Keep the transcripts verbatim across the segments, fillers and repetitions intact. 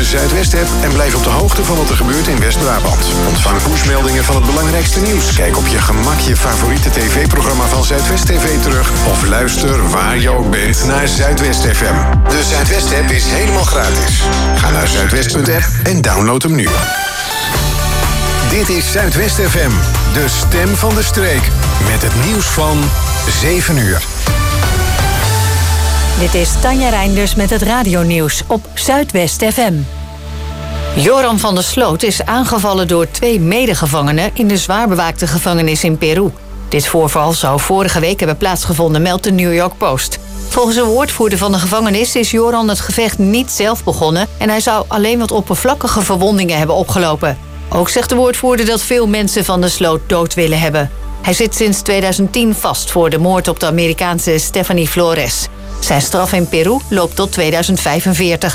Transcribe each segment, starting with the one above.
de Zuidwest-app en blijf op de hoogte van wat er gebeurt in West-Brabant. Ontvang pushmeldingen van het belangrijkste nieuws. Kijk op je gemak je favoriete tv-programma van Zuidwest T V terug. Of luister waar je ook bent naar Zuidwest F M. De Zuidwest-app is helemaal gratis. Ga naar zuidwest punt app en download hem nu. Dit is Zuidwest F M, de stem van de streek. Met het nieuws van zeven uur. Dit is Tanja Reinders met het radionieuws op Zuidwest F M. Joran van der Sloot is aangevallen door twee medegevangenen in de zwaar bewaakte gevangenis in Peru. Dit voorval zou vorige week hebben plaatsgevonden, meldt de New York Post. Volgens een woordvoerder van de gevangenis is Joran het gevecht niet zelf begonnen en hij zou alleen wat oppervlakkige verwondingen hebben opgelopen. Ook zegt de woordvoerder dat veel mensen van der Sloot dood willen hebben. Hij zit sinds tweeduizend tien vast voor de moord op de Amerikaanse Stephanie Flores. Zijn straf in Peru loopt tot tweeduizend vijfenveertig.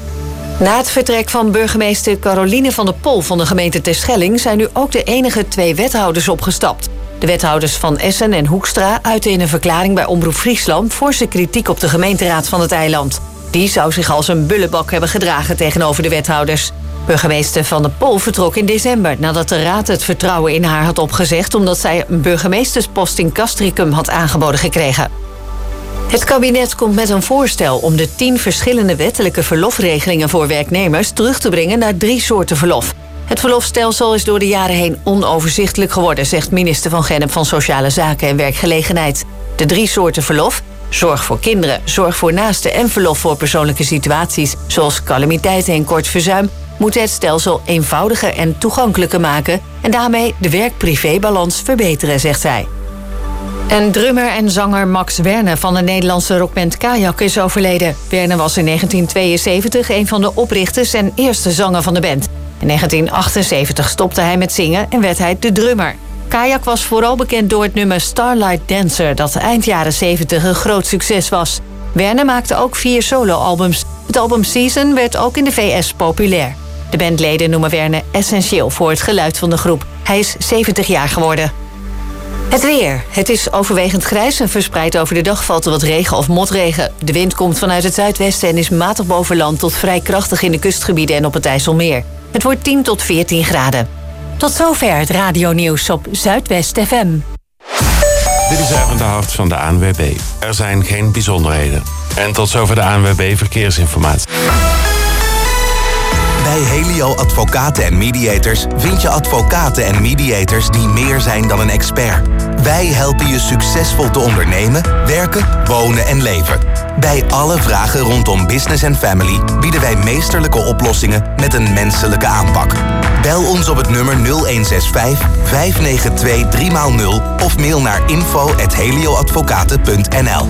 Na het vertrek van burgemeester Caroline van der Pol van de gemeente Terschelling zijn nu ook de enige twee wethouders opgestapt. De wethouders van Essen en Hoekstra uiten in een verklaring bij Omroep Friesland forse kritiek op de gemeenteraad van het eiland. Die zou zich als een bullebak hebben gedragen tegenover de wethouders. Burgemeester Van der Pol vertrok in december nadat de raad het vertrouwen in haar had opgezegd omdat zij een burgemeesterspost in Castricum had aangeboden gekregen. Het kabinet komt met een voorstel om de tien verschillende wettelijke verlofregelingen voor werknemers terug te brengen naar drie soorten verlof. Het verlofstelsel is door de jaren heen onoverzichtelijk geworden, zegt minister Van Gennep van Sociale Zaken en Werkgelegenheid. De drie soorten verlof, zorg voor kinderen, zorg voor naasten en verlof voor persoonlijke situaties, zoals calamiteiten en kort verzuim, moeten het stelsel eenvoudiger en toegankelijker maken en daarmee de werk-privé-balans verbeteren, zegt hij. En drummer en zanger Max Werne van de Nederlandse rockband Kajak is overleden. Werne was in negentien tweeënzeventig een van de oprichters en eerste zanger van de band. In negentien achtenzeventig stopte hij met zingen en werd hij de drummer. Kajak was vooral bekend door het nummer Starlight Dancer, dat eind jaren zeventig een groot succes was. Werne maakte ook vier soloalbums. Het album Season werd ook in de V S populair. De bandleden noemen Werne essentieel voor het geluid van de groep. Hij is zeventig jaar geworden. Het weer. Het is overwegend grijs en verspreid over de dag valt er wat regen of motregen. De wind komt vanuit het zuidwesten en is matig boven land tot vrij krachtig in de kustgebieden en op het IJsselmeer. Het wordt tien tot veertien graden. Tot zover het radionieuws op Zuidwest F M. Dit is Erwin de Hart van de A N W B. Er zijn geen bijzonderheden. En tot zover de A N W B Verkeersinformatie. Bij Helio Advocaten en Mediators vind je advocaten en mediators die meer zijn dan een expert. Wij helpen je succesvol te ondernemen, werken, wonen en leven. Bij alle vragen rondom business en family bieden wij meesterlijke oplossingen met een menselijke aanpak. Bel ons op het nummer nul een zes vijf, vijf negen twee, drie nul of mail naar info at helioadvocaten punt n l.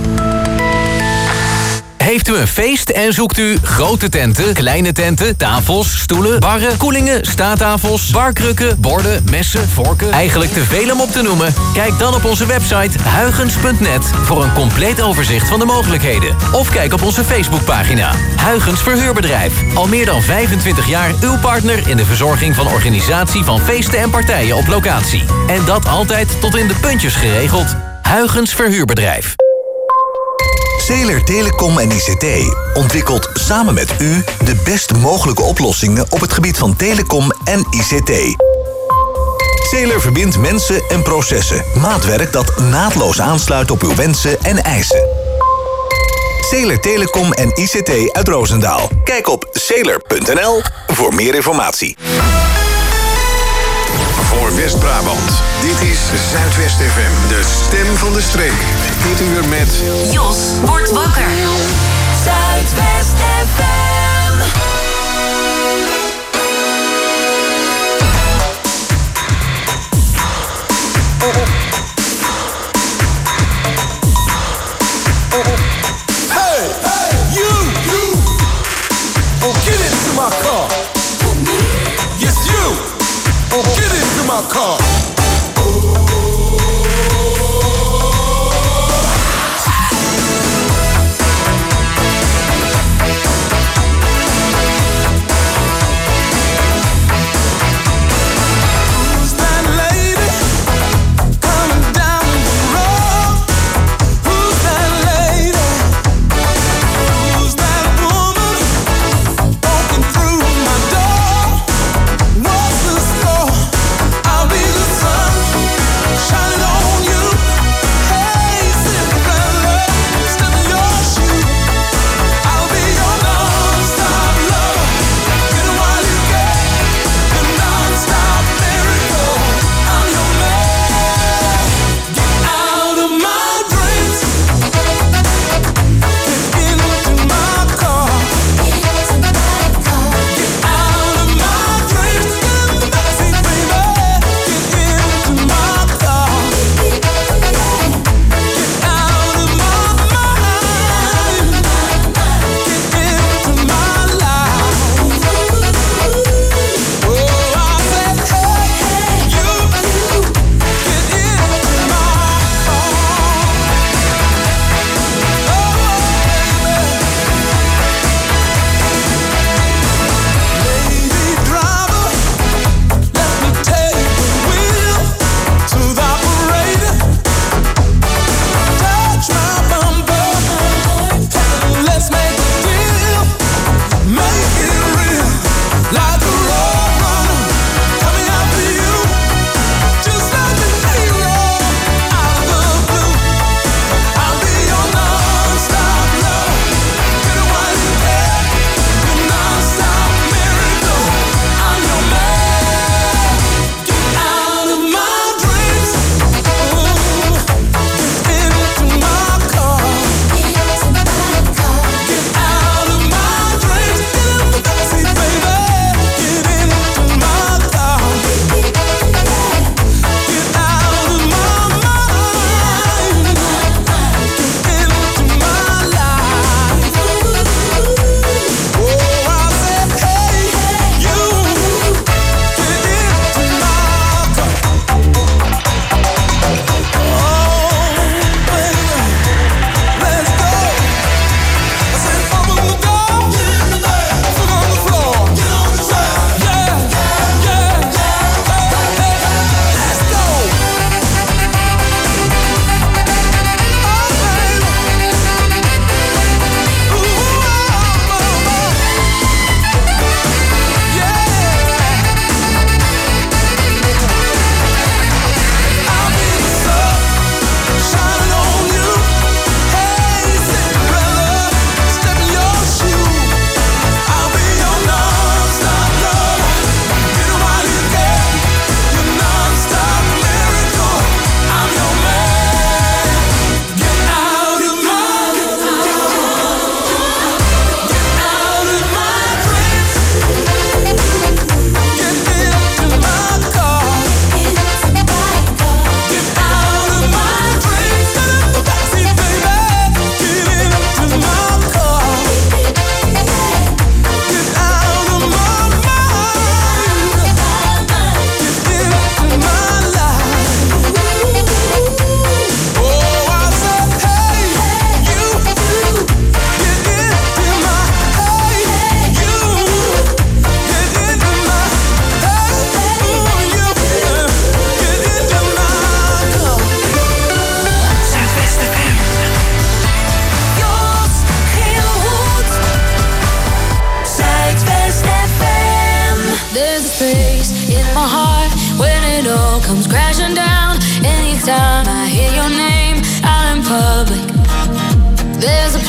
Heeft u een feest en zoekt u grote tenten, kleine tenten, tafels, stoelen, barren, koelingen, staattafels, barkrukken, borden, messen, vorken, eigenlijk te veel om op te noemen? Kijk dan op onze website huygens punt net voor een compleet overzicht van de mogelijkheden. Of kijk op onze Facebookpagina Huygens Verhuurbedrijf. Al meer dan vijfentwintig jaar uw partner in de verzorging van organisatie van feesten en partijen op locatie. En dat altijd tot in de puntjes geregeld. Huygens Verhuurbedrijf. Zeeler Telecom en I C T ontwikkelt samen met u de best mogelijke oplossingen op het gebied van telecom en I C T. Zeeler verbindt mensen en processen. Maatwerk dat naadloos aansluit op uw wensen en eisen. Zeeler Telecom en I C T uit Roosendaal. Kijk op zeeler punt n l voor meer informatie. Voor West-Brabant. Dit is Zuidwest F M, de stem van de streek. Dit uur met... Jos wordt wakker. Zuidwest F M. Hey, hey, you, you. Oh, get into my car. Yes, you. Oh, get into my car. Through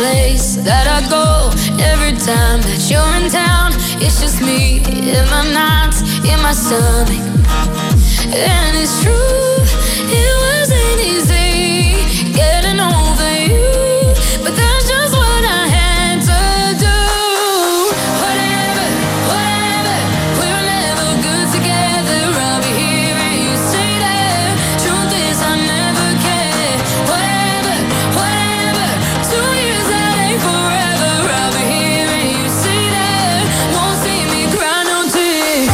place that I go every time that you're in town. It's just me in my nights, in my stomach. And it's true, it wasn't easy getting over you, but that's just what I had to do. Whatever, whatever, we were never good together. I'll be here and you stay there. Truth is I never cared. Whatever, whatever, two years that ain't forever. I'll be here and you stay there. Won't see me cry no tears.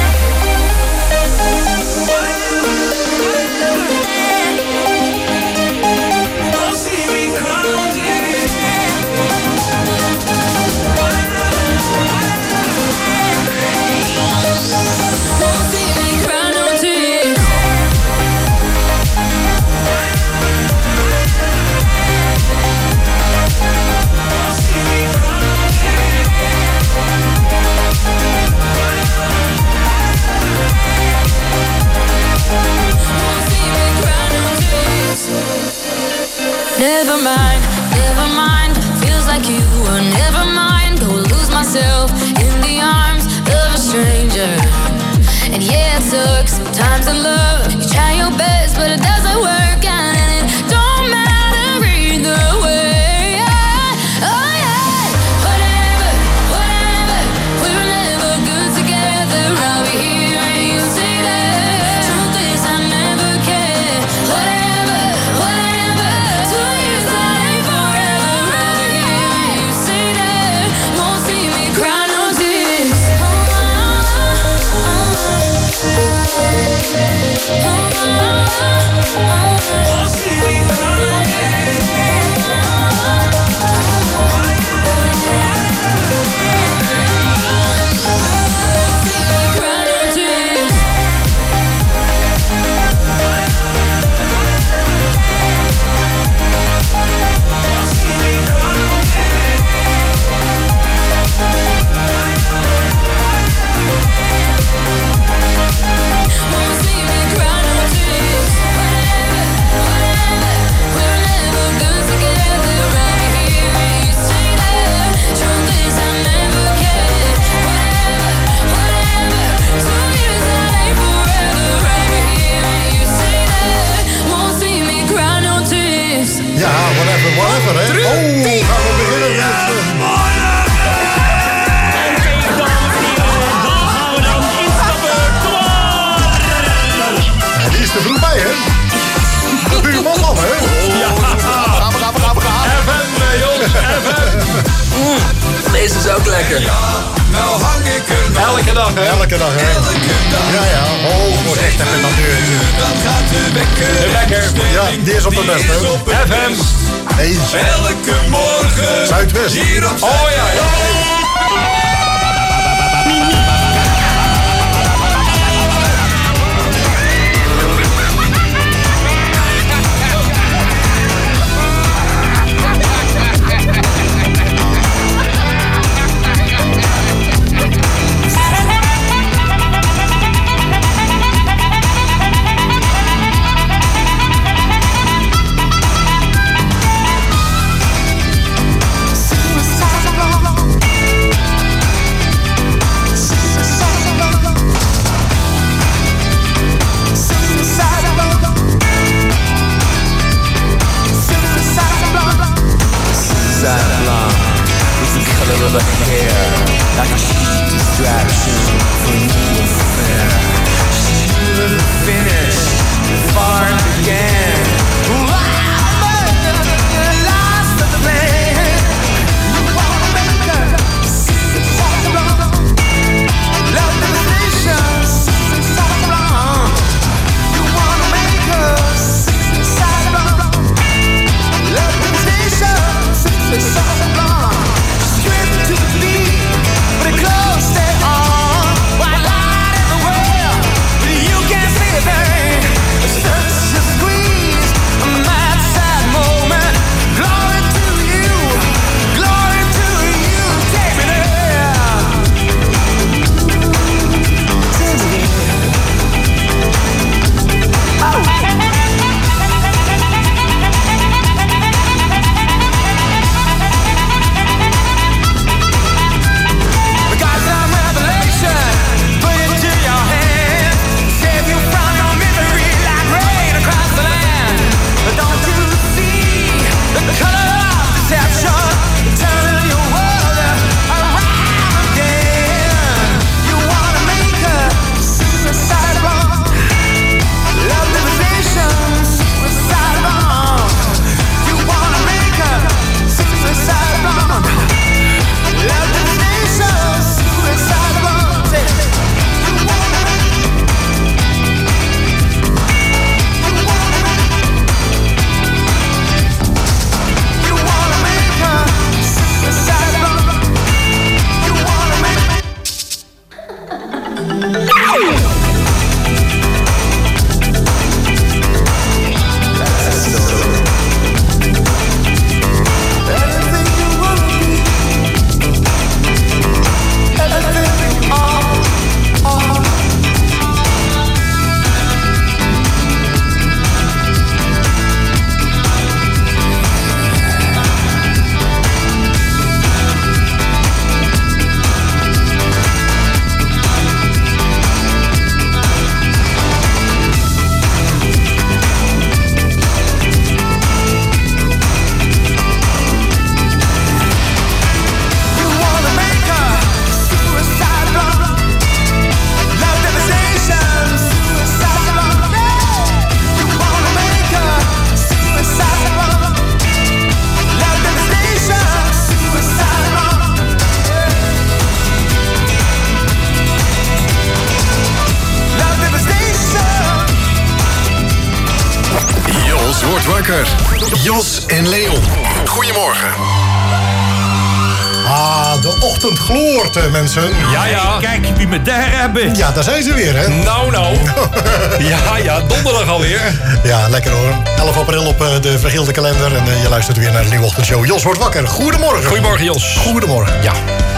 Never mind, never mind. Feels like you were never mind. Go lose myself in the arms of a stranger. And yeah, it took some time to love. You try your best, but it doesn't work out, and it don't matter either way. Oh yeah, whatever, whatever. We were never good together. I'll be here and you stay there. Truth is I never cared. Whatever, whatever. Two years that ain't forever. I'll be here and you stay there. Won't see me cry no tears. Ja, whatever, whatever, hè. Oh, gaan we beginnen. Ja, ja, die is er vroeg bij, hè? De buurman dan, hè? Ja. Gaan we, gaan we, gaan we, gaan we. F M, jongens, F M. Deze is ook lekker. Nou hang ik er elke dag, hè? Elke dag, hè? Ja, ja. Oh, voor echt even dat deur. Dat gaat de wekker. De wekker. Ja, die is op de beste. F M. Nee. Elke morgen. Zuidwest. Hier op Zuidwest. Oh, ja, ja. Of her hair, like a cheap distraction for new affair. She couldn't finish before it began. Wow, but lost the plan. You wanna make her sing along, love devastation, sing along. You wanna make her sing along, love devastation, sing along. To the beat, but it closed it on. White light in the world, but you can't see a thing. Such a squeeze. wakker. Jos en Leon. Goedemorgen. Ah, de ochtend gloort, eh, mensen. Ja, ja. Kijk wie me daar hebben. Ja, daar zijn ze weer, hè? Nou, nou. Ja, ja, donderdag alweer. Ja, lekker hoor. elf april op uh, de vergeelde kalender. En uh, je luistert weer naar de nieuwe ochtendshow. Jos wordt wakker. Goedemorgen. Goedemorgen, Jos. Goedemorgen. Ja.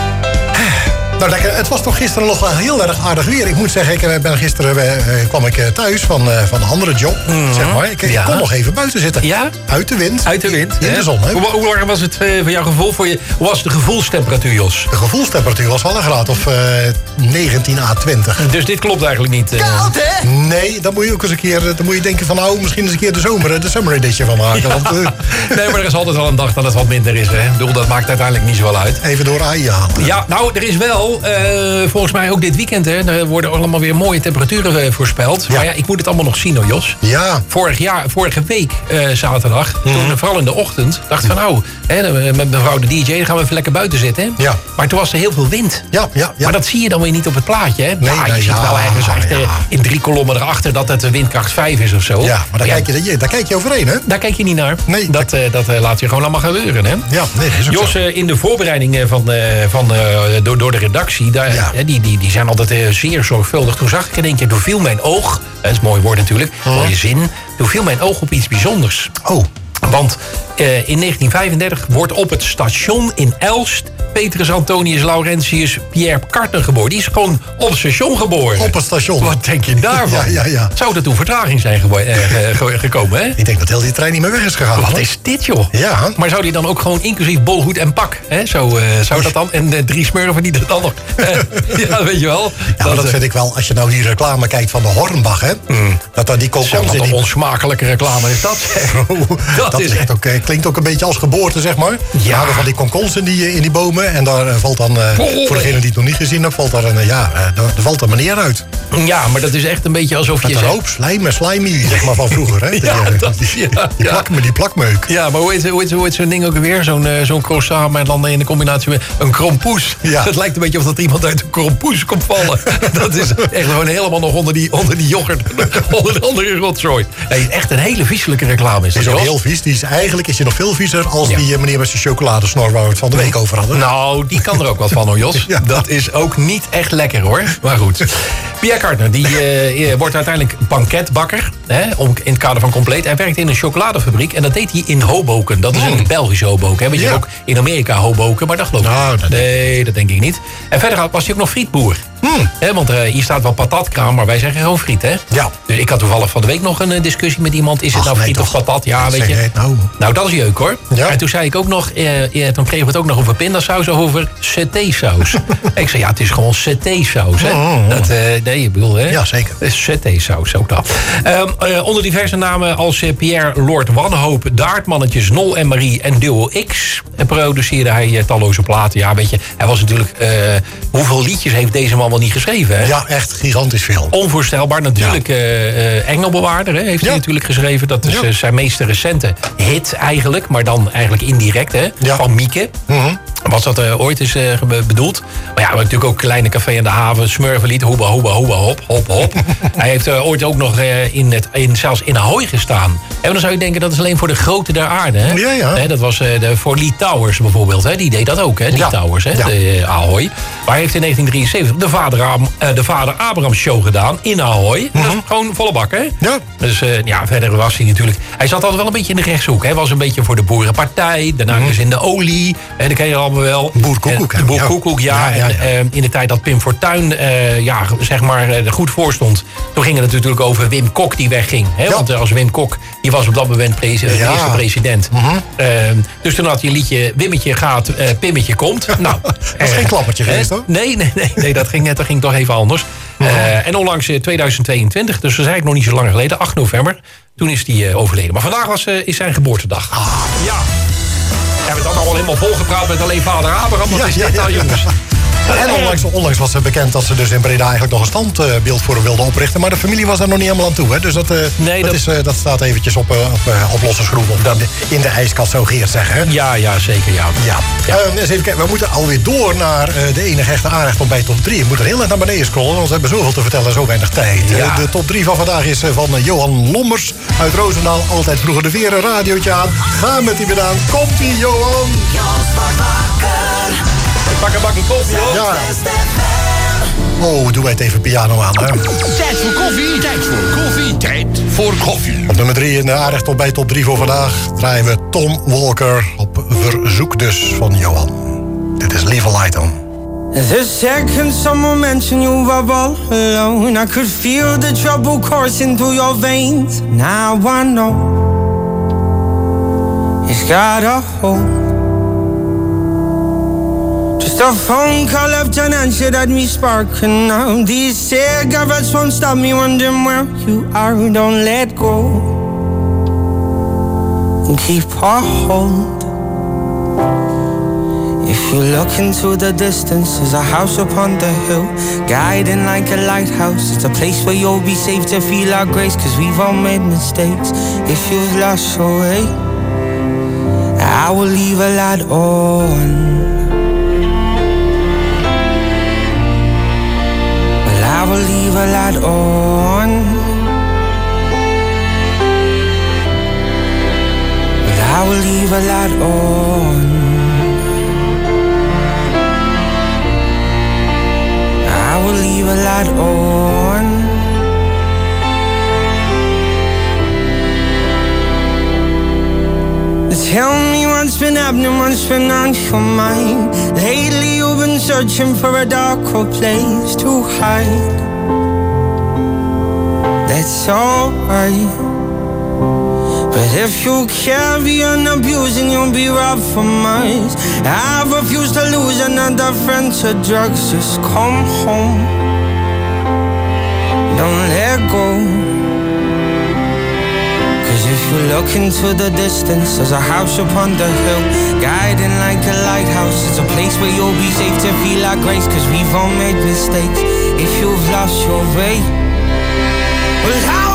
Nou, lekker. Het was toch gisteren nog wel heel erg aardig weer. Ik moet zeggen, ik ben gisteren uh, kwam ik thuis van, uh, van een andere job. Mm-hmm. Zeg maar. Ik, ja. ik kon nog even buiten zitten. Ja? Uit de wind. Uit de wind. In hè? de zon. Hè? Hoe, hoe warm was het uh, voor jouw gevoel? Voor je, hoe was de gevoelstemperatuur, Jos? De gevoelstemperatuur was wel een graad of uh, negentien à twintig. Dus dit klopt eigenlijk niet. Uh... Koud, hè? Nee, dan moet je ook eens een keer dan moet je denken van nou, misschien eens een keer de zomer, de summer edition van maken. Ja. Want, uh... nee, maar er is altijd wel een dag dat het wat minder is. Hè? Ik bedoel, dat maakt uiteindelijk niet zoveel uit. Even door A I halen. Ja, nou, er is wel... Uh, volgens mij ook dit weekend, hè, er worden allemaal weer mooie temperaturen uh, voorspeld. Ja. Maar ja, ik moet het allemaal nog zien, hoor, Jos. Ja. Vorig jaar, vorige week, uh, zaterdag, mm-hmm. toen vooral in de ochtend, dacht van nou, hè, met mevrouw de D J, dan gaan we even lekker buiten zitten. Hè. Ja. Maar toen was er heel veel wind. Ja, ja, ja. Maar dat zie je dan weer niet op het plaatje, hè. Nee, ja, je nee, ziet ja, wel ergens achter, ja. in drie kolommen erachter dat het windkracht vijf is of zo. Ja, maar daar, ja. Kijk, je, daar kijk je overheen, hè? Daar kijk je niet naar. Nee. Dat, uh, dat uh, laat je gewoon allemaal gebeuren, hè. Ja, nee, dat is ook Jos, zo. uh, in de voorbereiding van, uh, van, uh, door, door de redactie, daar, Ja. uh, die, die, die zijn altijd uh, zeer zorgvuldig. Toen zag ik in één keer, toen viel mijn oog, dat is een mooi woord natuurlijk, Hm. mooie zin, toen viel mijn oog op iets bijzonders. Oh. Want uh, in negentien vijfendertig wordt op het station in Elst Petrus Antonius Laurentius Pierre Carter geboren. Die is gewoon op het station geboren. Op het station. Wat denk je daarvan? Ja, ja, ja. Zou er toen vertraging zijn gebo- uh, ge- gekomen, hè? Ik denk dat heel die trein niet meer weg is gegaan. Wat hoor. is dit, joh? Ja. Maar zou die dan ook gewoon inclusief bolhoed en pak? Hè? Zo uh, zou dat dan? En uh, drie smurfen die er dan nog... Uh, ja, weet je wel. Ja, maar dat uh, vind ik wel, als je nou die reclame kijkt van de Hornbach, hè? Mm. Dat daar die Zo, kokons wat in een die... onsmakelijke reclame is dat. dat dat is echt ook, eh, klinkt ook een beetje als geboorte, zeg maar. Ja. We hadden van die kokons in die, in die bomen. En daar uh, valt dan, uh, oh. voor degene die het nog niet gezien heeft, valt daar een, uh, ja, uh, er valt een meneer uit. Ja, maar dat is echt een beetje alsof met je... Met een hoop slijm en slimy, zeg maar, van vroeger, hè? ja, die, dat is... die, Ja, die, ja. plak, die plakmeuk. Ja, maar hoe heet, hoe heet, hoe heet zo'n ding ook alweer? Zo'n, uh, zo'n croissant, maar dan in de combinatie met een krompoes. Ja. Het lijkt een beetje of dat iemand uit een krompoes komt vallen. Dat is echt gewoon helemaal nog onder die, onder die yoghurt. onder de andere rotzooi. Nee, echt een hele vieselijke reclame is dat. Die is ook heel vies. Die is, eigenlijk is hij nog veel viezer als ja. die uh, meneer met zijn chocoladesnor waar we het van de week over hadden. Nou, die kan er ook wat van, hoor, Jos. Ja. Dat is ook niet echt lekker, hoor. Maar goed. Pierre Carter, die uh, wordt uiteindelijk banketbakker. Hè, om, in het kader van Compleet. Hij werkt in een chocoladefabriek. En dat deed hij in Hoboken. Dat is mm. een Belgische Hoboken. Hè. Weet je, ja. ook in Amerika Hoboken. Maar dat geloof ik nou, niet. Dat nee, dat denk ik niet. En verder was hij ook nog frietboer. Hmm. He, want uh, hier staat wel patatkraam, maar wij zeggen gewoon friet, hè? Ja. Dus ik had toevallig van de week nog een uh, discussie met iemand. Is het Ach, nou friet nee, of patat? Ja, dat weet je. je nou. nou, dat is jeuk, hoor. Ja. En toen zei ik ook nog, uh, ja, toen kregen we het ook nog over pindasaus, over satésaus. Ik zei, ja, het is gewoon satésaus, hè? Mm. Dat, uh, nee, ik bedoel, hè? Ja, zeker. Satésaus, ook dat. Um, uh, onder diverse namen als uh, Pierre Lord Wanhoop, Daardmannetjes, Nol en Marie en Duo X produceerde hij uh, talloze platen. Ja, weet je, hij was natuurlijk... Uh, hoeveel liedjes heeft deze man wel niet geschreven, hè? Ja, echt gigantisch veel. Onvoorstelbaar. Natuurlijk, ja. uh, uh, Engelbewaarder hè, heeft ja. hij natuurlijk geschreven. Dat is ja. uh, zijn meest recente hit eigenlijk. Maar dan eigenlijk indirect, hè? Ja. Van Mieke. Mm-hmm. Was dat uh, ooit eens uh, bedoeld. Maar ja, we hebben natuurlijk ook Kleine Café aan de Haven. Smurfenlied, hoeba, hoeba, hoeba, hop, hop, hop. Hij heeft uh, ooit ook nog uh, in het, in, zelfs in Ahoy gestaan. En dan zou je denken, dat is alleen voor de grote der aarde. Hè? Ja, ja. Hè, dat was uh, de, voor Lee Towers bijvoorbeeld. Hè? Die deed dat ook, hè? Lee ja. Towers, hè? Ja. De, uh, Ahoy. Maar hij heeft in negentien drieënzeventig de Vader, uh, de Vader Abraham Show gedaan in Ahoy. Mm-hmm. Dat is gewoon volle bak, hè? Ja. Dus uh, ja, verder was hij natuurlijk... Hij zat altijd wel een beetje in de rechtshoek. Hij was een beetje voor de Boerenpartij. Daarna mm-hmm. dus in de olie. En dat ken je allemaal wel. Boerkoekoek. De Boerkoekoek, ja. ja, ja, ja. En uh, in de tijd dat Pim Fortuyn uh, ja, zeg maar, uh, er goed voor stond... toen ging het natuurlijk over Wim Kok die wegging. Hè? Ja. Want uh, als Wim Kok, die was op dat moment pre- de ja. eerste president. Mm-hmm. Uh, dus toen had hij een liedje... Wimmetje gaat, uh, Pimmetje komt. Nou, dat is uh, geen klappertje uh, geweest, hoor. Nee, nee, nee, nee dat, ging, dat ging toch even anders. Mm-hmm. Uh, en onlangs uh, tweeduizend tweeëntwintig, dus dat is eigenlijk nog niet zo lang geleden... acht november, toen is hij uh, overleden. Maar vandaag was, uh, is zijn geboortedag. Ah. Ja. We hebben het dan al helemaal volgepraat met alleen Vader Abraham. Wat ja, is dit ja, nou, ja. jongens? En onlangs, onlangs was het bekend dat ze dus in Breda eigenlijk nog een standbeeld voor hem wilden oprichten. Maar de familie was daar nog niet helemaal aan toe. Hè? Dus dat, uh, nee, dat, dat... Is, uh, dat staat eventjes op, uh, op, uh, op losse schroeven. Of in de, in de ijskast, zo Geert zeggen. Hè? Ja, ja, zeker. Ja. ja. ja. Uh, eens even kijken, we moeten alweer door naar uh, de enige echte aanrecht om bij top drie. We moeten heel erg naar beneden scrollen, want we hebben zoveel te vertellen en zo weinig tijd. Ja. Uh, de top drie van vandaag is uh, van uh, Johan Lommers uit Roosendaal. Altijd vroeger de weer een radiootje aan. Ga met die gedaan. Komt-ie, Johan. Ik pak een bakje koffie, hoor. Ja. Oh, doe wij het even piano aan, hè. Tijd voor koffie, tijd voor koffie, tijd voor koffie. Op nummer drie in de aanrecht bij top drie voor vandaag draaien we Tom Walker op verzoek dus van Johan. Dit is Leave a Light On. The second someone mentioned you were all alone, I could feel the trouble coursing through your veins. Now I know it's got a hold. Just a phone call left unanswered had me sparking now. These cigarettes won't stop me wondering where you are. Don't let go and keep a hold. If you look into the distance, there's a house upon the hill, guiding like a lighthouse. It's a place where you'll be safe to feel our grace, cause we've all made mistakes. If you've lost your way, I will leave a light on. Well, I will leave a light on. Well, I will leave a light on. I will leave a light on. Tell me what's been happening, what's been on your mind. Lately you've been searching for a darker place to hide. That's alright, but if you carry on abusing, you'll be robbed from us. I refuse to lose another friend to drugs. Just come home, don't let go. Cause if you look into the distance, there's a house upon the hill, guiding like a lighthouse. It's a place where you'll be safe to feel our grace, cause we've all made mistakes. If you've lost your way, well, how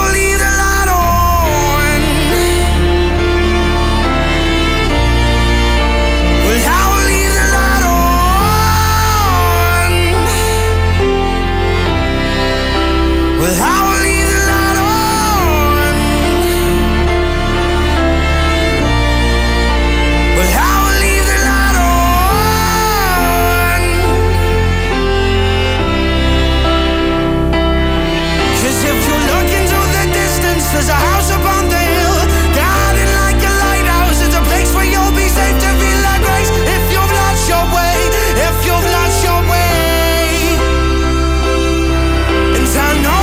well, I will leave the light on. Well, I will leave the light on. Cause if you look into the distance, there's a house upon the hill, guiding like a lighthouse. It's a place where you'll be safe to feel like grace. If you've lost your way, if you've lost your way. And I know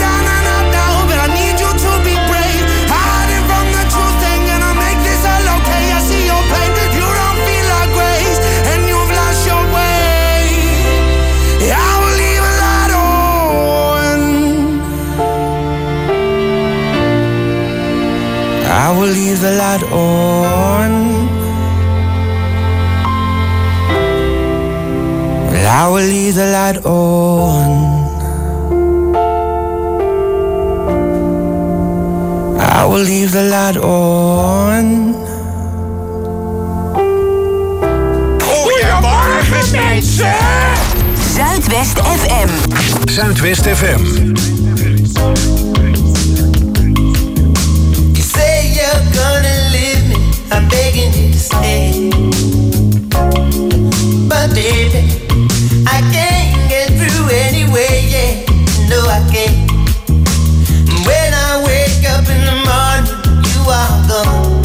I will leave the light on. Well, I will leave the light on. I will leave the light on. Goedemorgen mensen! Zuidwest F M. Zuidwest F M. You're gonna leave me, I'm begging you to stay. But baby, I can't get through anyway, yeah. No, I can't. When I wake up in the morning, you are gone.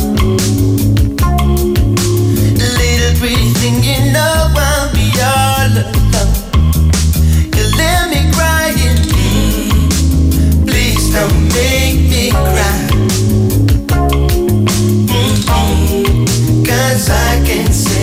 Little pretty thing, you know I'll be all alone. You let me crying, please don't make me cry. Cause I can see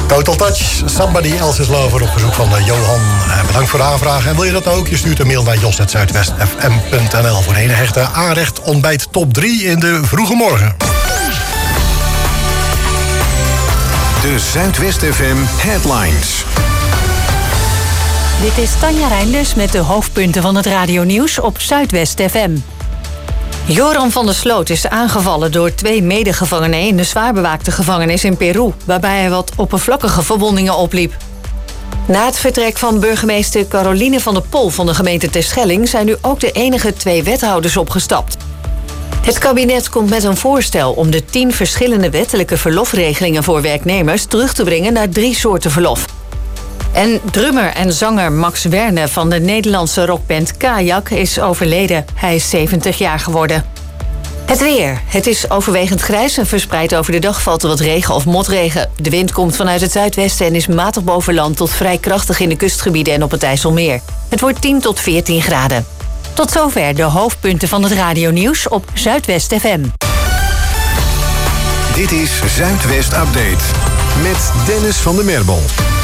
Total Touch, Somebody Else's Lover op verzoek van uh, Johan. Uh, bedankt voor de aanvraag. En wil je dat ook? Je stuurt een mail naar jos at zuidwest f m punt n l voor een hechte aanrecht ontbijt top drie in de vroege morgen. De Zuidwest F M Headlines. Dit is Tanja Reinders met de hoofdpunten van het radionieuws op Zuidwest F M. Joram van der Sloot is aangevallen door twee medegevangenen in de zwaar bewaakte gevangenis in Peru, waarbij hij wat oppervlakkige verwondingen opliep. Na het vertrek van burgemeester Caroline van der Pol van de gemeente Terschelling zijn nu ook de enige twee wethouders opgestapt. Het kabinet komt met een voorstel om de tien verschillende wettelijke verlofregelingen voor werknemers terug te brengen naar drie soorten verlof. En drummer en zanger Max Werne van de Nederlandse rockband Kajak is overleden. Hij is zeventig jaar geworden. Het weer. Het is overwegend grijs en verspreid over de dag valt er wat regen of motregen. De wind komt vanuit het zuidwesten en is matig boven land tot vrij krachtig in de kustgebieden en op het IJsselmeer. Het wordt tien tot veertien graden. Tot zover de hoofdpunten van het radionieuws op Zuidwest F M. Dit is Zuidwest Update met Dennis van der Merbel.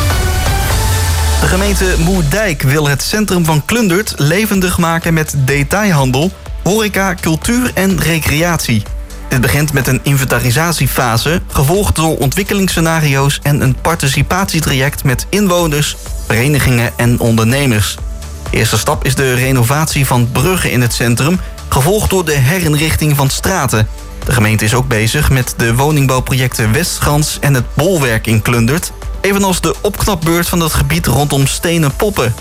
De gemeente Moerdijk wil het centrum van Klundert levendig maken met detailhandel, horeca, cultuur en recreatie. Dit begint met een inventarisatiefase, gevolgd door ontwikkelingsscenario's en een participatietraject met inwoners, verenigingen en ondernemers. De eerste stap is de renovatie van bruggen in het centrum, gevolgd door de herinrichting van straten. De gemeente is ook bezig met de woningbouwprojecten Westschans en het Bolwerk in Klundert, evenals de opknapbeurt van het gebied rondom Stenen Poppen.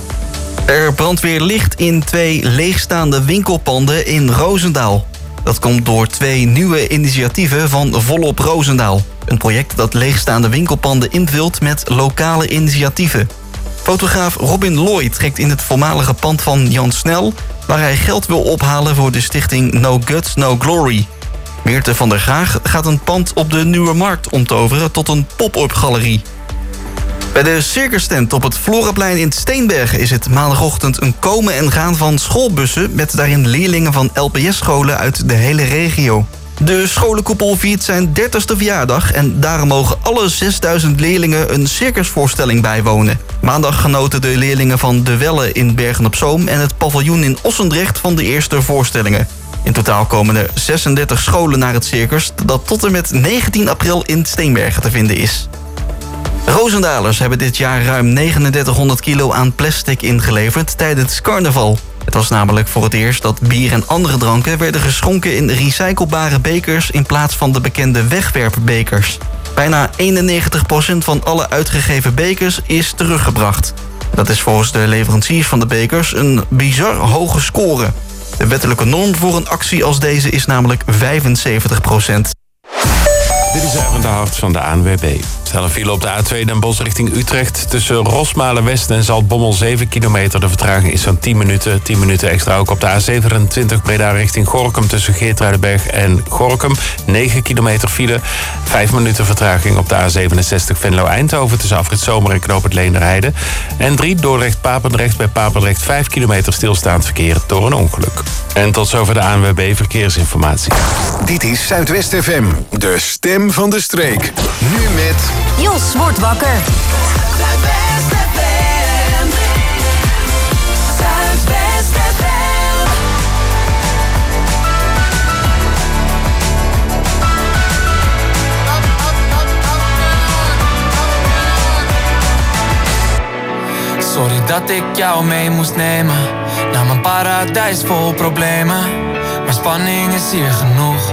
Er brandt weer licht in twee leegstaande winkelpanden in Roosendaal. Dat komt door twee nieuwe initiatieven van Volop Roosendaal. Een project dat leegstaande winkelpanden invult met lokale initiatieven. Fotograaf Robin Lloyd trekt in het voormalige pand van Jan Snel, waar hij geld wil ophalen voor de stichting No Guts, No Glory. Meerte van der Graag gaat een pand op de Nieuwe Markt omtoveren tot een pop-up galerie. Bij de circustent op het Floraplein in Steenbergen is het maandagochtend een komen en gaan van schoolbussen met daarin leerlingen van L P S-scholen uit de hele regio. De scholenkoepel viert zijn dertigste verjaardag en daarom mogen alle zesduizend leerlingen een circusvoorstelling bijwonen. Maandag genoten de leerlingen van De Welle in Bergen-op-Zoom en het paviljoen in Ossendrecht van de eerste voorstellingen. In totaal komen er zesendertig scholen naar het circus dat tot en met negentien april in Steenbergen te vinden is. Roosendalers hebben dit jaar ruim negenendertighonderd kilo aan plastic ingeleverd tijdens carnaval. Het was namelijk voor het eerst dat bier en andere dranken werden geschonken in recyclebare bekers in plaats van de bekende wegwerpbekers. Bijna eenennegentig procent van alle uitgegeven bekers is teruggebracht. Dat is volgens de leveranciers van de bekers een bizar hoge score. De wettelijke norm voor een actie als deze is namelijk vijfenzeventig procent. Dit is even de hart van de A N W B. Snelle file op de A twee Den Bosch richting Utrecht. Tussen Rosmalen-West en Zaltbommel zeven kilometer. De vertraging is zo'n tien minuten. tien minuten extra ook op de A zevenentwintig Breda richting Gorinchem. Tussen Geertruidenberg en Gorinchem. negen kilometer file. vijf minuten vertraging op de A zevenenzestig Venlo-Eindhoven. Tussen Afrit Zomer en Knoop het Leenderheide. En drie Dordrecht-Papendrecht bij Papendrecht. vijf kilometer stilstaand verkeer door een ongeluk. En tot zover de A N W B Verkeersinformatie. Dit is Zuidwest F M, de stem van de streek. Nu met... Jos wordt wakker. Zuidwest F M. Zuidwest F M. Sorry dat ik jou mee moest nemen naar mijn paradijs vol problemen. Maar spanning is hier genoeg.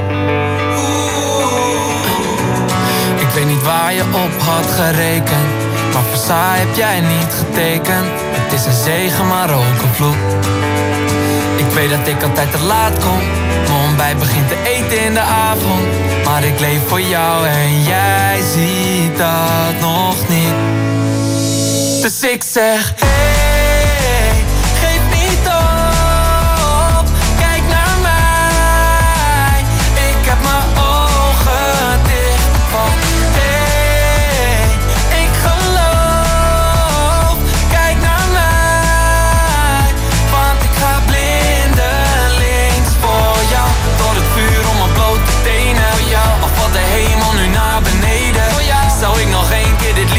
Ik weet niet waar je op had gerekend, maar voor saai heb jij niet getekend. Het is een zegen, maar ook een vloek. Ik weet dat ik altijd te laat kom, mijn ontbijt begint te eten in de avond. Maar ik leef voor jou en jij ziet dat nog niet. Dus ik zeg, hey, geef niet op, kijk naar mij. Ik heb mijn ogen dicht, want hey, ik geloof. Kijk naar mij, want ik ga blindelings voor jou. Door het vuur om mijn blote tenen, voor jou. Al valt de hemel nu naar beneden, voor jou. Zou ik nog één keer dit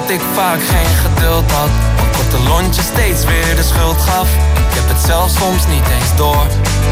dat ik vaak geen geduld had. Want korte lontje steeds weer de schuld gaf. Ik heb het zelf soms niet eens door.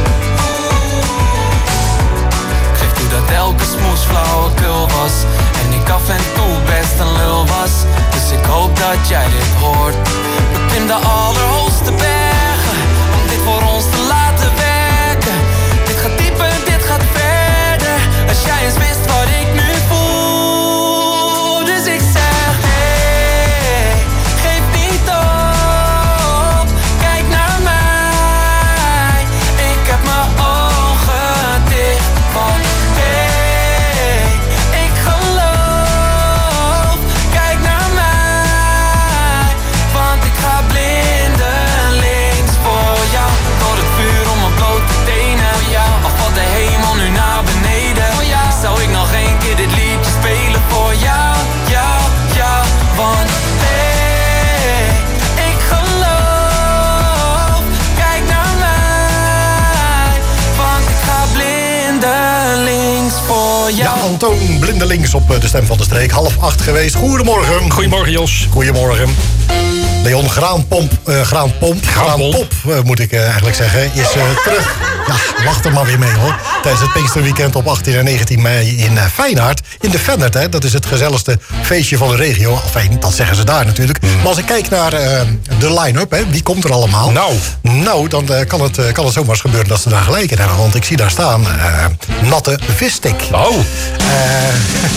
Ik geef toe dat elke smoes flauwekul was. En ik af en toe best een lul was. Dus ik hoop dat jij dit hoort. Beklim de allerhoogste bergen om dit voor ons te laten werken. Dit gaat dieper, dit gaat verder. Als jij eens wist wat ik nu voel. Dus ik zeg hey, geef niet op. Kijk naar mij. Ik heb mijn ogen dicht. Want hey, ik geloof. Kijk naar mij. Want ik ga blindelings voor jou. Door het vuur om mijn blote tenen. Al valt de hemel nu naar beneden. Zou ik nog één keer dit liedje spelen voor jou, jou, jou. Want hey, ik geloof. Kijk naar mij. Want ik ga blindelings voor jou. Ja, Antoon Blindelings op de stem van de streek. Half acht geweest. Goedemorgen. Goedemorgen, Jos. Goedemorgen. Leon Graanpomp, uh, Graanpomp, Graanpop uh, moet ik uh, eigenlijk zeggen, is uh, terug. Ja, wacht er maar weer mee hoor. Tijdens het Pinksterweekend op achttien en negentien mei in uh, Feyenoord. In de Fennert, hè. Dat is het gezelligste feestje van de regio. Enfin, dat zeggen ze daar natuurlijk. Mm. Maar als ik kijk naar uh, de line-up, hè, wie komt er allemaal? Nou. Nou, dan uh, kan, het, uh, kan het zomaar eens gebeuren dat ze daar gelijk in hebben. Want ik zie daar staan, uh, natte visstick. Oh. Uh,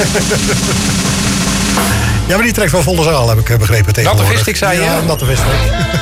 Ja, maar die trekt wel volle zaal, heb ik begrepen tegenwoordig. Natte visstick, zei je? Ja, natte visstick.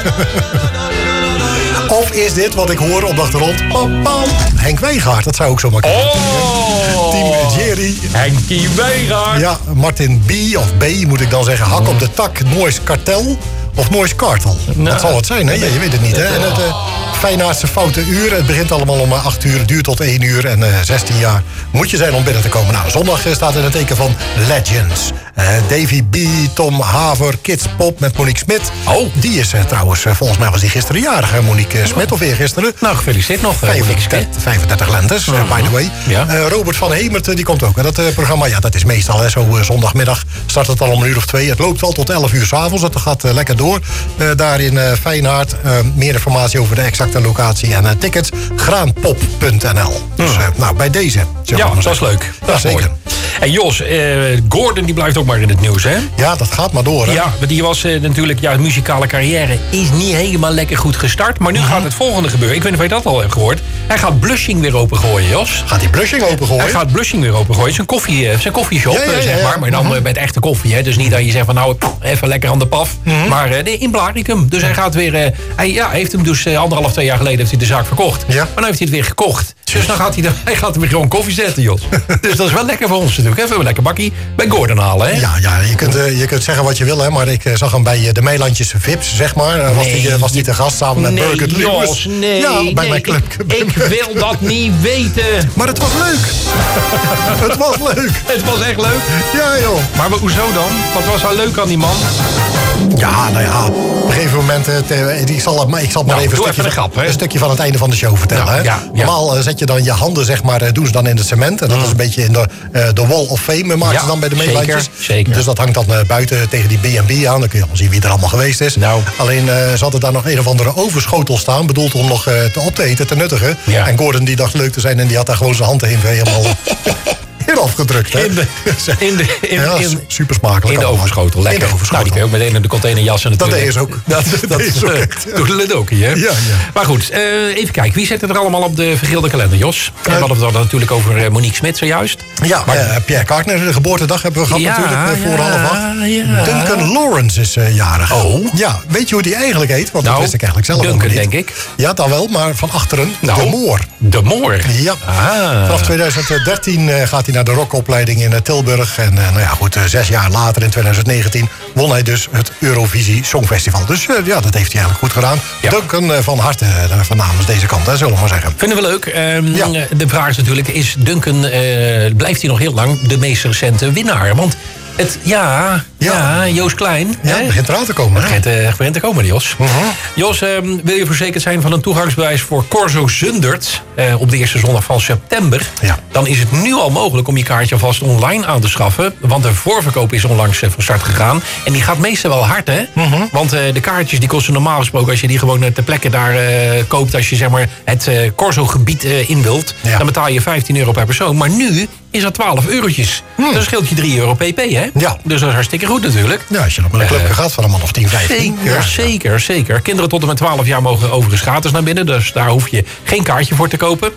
Of is dit wat ik hoor op de achtergrond? Pam, pam. Henk Weegaard, dat zou ook zomaar kunnen. Oh! Team Jerry. Henkie Weegaard. Ja, Martin B. of B moet ik dan zeggen. Hak op de tak, Noise Kartel. Of Noise Kartel. Nou, dat zal het zijn, hè? Ja, je weet het niet, hè? En het uh, Feyenoordse foute uur. Het begint allemaal om acht uur, het duurt tot één uur. En uh, zestien jaar moet je zijn om binnen te komen. Nou, zondag staat in het teken van Legends. Uh, Davy B, Tom Haver, Kids Pop met Monique Smit. Oh. Die is uh, trouwens, uh, volgens mij was die gisteren jarig, hè? Monique Smit, of eergisteren. Nou, gefeliciteerd nog. vijfendertig, vijfendertig lentes, uh, by the way. Ja. Uh, Robert van Hemert, uh, die komt ook. En dat uh, programma, ja, dat is meestal, hè, zo uh, zondagmiddag start het al om een uur of twee. Het loopt al tot elf uur 's avonds. Dat gaat uh, lekker door. Uh, daar in uh, Feyenoord. Uh, meer informatie over de exacte locatie en uh, tickets. graanpop punt n l. Dus uh, nou, bij deze. Ja, dat is leuk. Dat is zeker. Mooi. En Jos, uh, Gordon die blijft ook maar in het nieuws, hè? Ja, dat gaat maar door, hè? Ja, want die was uh, natuurlijk, ja, muzikale carrière is niet helemaal lekker goed gestart. Maar nu uh-huh. gaat het volgende gebeuren. Ik weet niet of je dat al hebt gehoord. Hij gaat Blushing weer opengooien, Jos. Gaat hij Blushing opengooien? Hij gaat Blushing weer opengooien. Zijn koffie, zijn koffieshop, ja, ja, ja, zeg maar. Maar dan uh-huh. met echte koffie, hè. Dus niet dat je zegt van nou, even lekker aan de paf. Uh-huh. Maar uh, in Blaricum. Dus hij gaat weer... Uh, hij ja, heeft hem dus uh, anderhalf, twee jaar geleden heeft hij de zaak verkocht. Ja. Maar nu heeft hij het weer gekocht. Dus dan gaat hij, de, hij gaat hem weer gewoon koffie zetten, Jos. Dus dat is wel lekker voor ons natuurlijk. Even een lekker bakkie bij Gordon halen, hè? Ja, ja je, kunt, uh, je kunt zeggen wat je wil, hè. Maar ik uh, zag hem bij uh, de Meilandjes Vips, zeg maar. Uh, was hij uh, te gast samen met nee, Birgit Lewis? Jos, nee, ja, bij nee, mijn club. Ik, ik wil dat niet weten. Maar het was leuk. Het was leuk. Het was echt leuk? Ja, joh. Maar hoezo dan? Wat was zo leuk aan die man? Ja, nou ja, op een gegeven moment... Uh, ik zal, maar, ik zal maar nou, even, een stukje, even grap, van, een stukje van het einde van de show vertellen. Nou, hè? Ja, ja. Normaal uh, zet je dan je handen, zeg maar, uh, doen ze dan in het cement. En dat mm. is een beetje in de, uh, de Wall of Fame, maken ja, ze dan bij de Meelandjes. Zeker, zeker. Dus dat hangt dan uh, buiten tegen die B en B aan. Dan kun je al zien wie er allemaal geweest is. Nou. Alleen uh, ze hadden daar nog een of andere overschotel staan. Bedoeld om nog uh, te op te eten, te nuttigen. Ja. En Gordon die dacht leuk te zijn en die had daar gewoon zijn hand heen helemaal... afgedrukt, hè? In de, in de, in, ja, in, super smakelijk. In de overschotel, lekker. In de overschotel. Nou, die kun je ook meteen in de containerjassen natuurlijk. Dat deed ze ook. Dat, dat, dat is ook echt. Doet ook hier, hè? Ja, ja. Maar goed, uh, even kijken. Wie zit er allemaal op de vergeelde kalender, Jos? Uh, we hadden het dan natuurlijk over uh, Monique Smit zojuist. Ja, maar, uh, Pierre Cartner, de geboortedag hebben we gehad ja, natuurlijk. Uh, voor ja, half acht. Ja. Duncan Lawrence is uh, jarig. Oh. Ja, weet je hoe die eigenlijk heet? Want nou, dat wist ik eigenlijk zelf Duncan, niet. denk ik. Ja, dan wel, maar van achteren nou, de Moor. De Moor? Ja. Ah. Vanaf tweeduizend dertien uh, gaat hij naar de rockopleiding in uh, Tilburg. En uh, nou ja, goed, uh, zes jaar later, in tweeduizend negentien, won hij dus het Eurovisie Songfestival. Dus uh, ja, dat heeft hij eigenlijk goed gedaan. Ja. Duncan uh, van harte uh, van namens deze kant, hè, zullen we maar zeggen. Vinden we leuk. Um, ja. De vraag is natuurlijk, is Duncan, uh, blijft hij nog heel lang de meest recente winnaar? Want Het, ja, ja, ja, Jos Klein. Ja, het begint eraan te komen. Het begint, uh, begint te komen, Jos. Uh-huh. Jos, uh, wil je verzekerd zijn van een toegangsbewijs voor Corso Zundert... Uh, op de eerste zondag van september... Ja. dan is het nu al mogelijk om je kaartje alvast online aan te schaffen. Want de voorverkoop is onlangs uh, van start gegaan. En die gaat meestal wel hard, hè? Uh-huh. Want uh, de kaartjes die kosten normaal gesproken... als je die gewoon ter plekke daar uh, koopt... als je zeg maar, het uh, Corso-gebied uh, in wilt... Ja. dan betaal je vijftien euro per persoon. Maar nu is dat twaalf eurotjes. Hmm. Dat scheelt je drie euro pp, hè? Ja. Dus dat is hartstikke goed natuurlijk. Ja, als je nog met een clubje uh, gaat van een man of tien, vijftien. Zeker, ja. zeker, zeker. Kinderen tot en met twaalf jaar mogen overigens gratis naar binnen. Dus daar hoef je geen kaartje voor te kopen.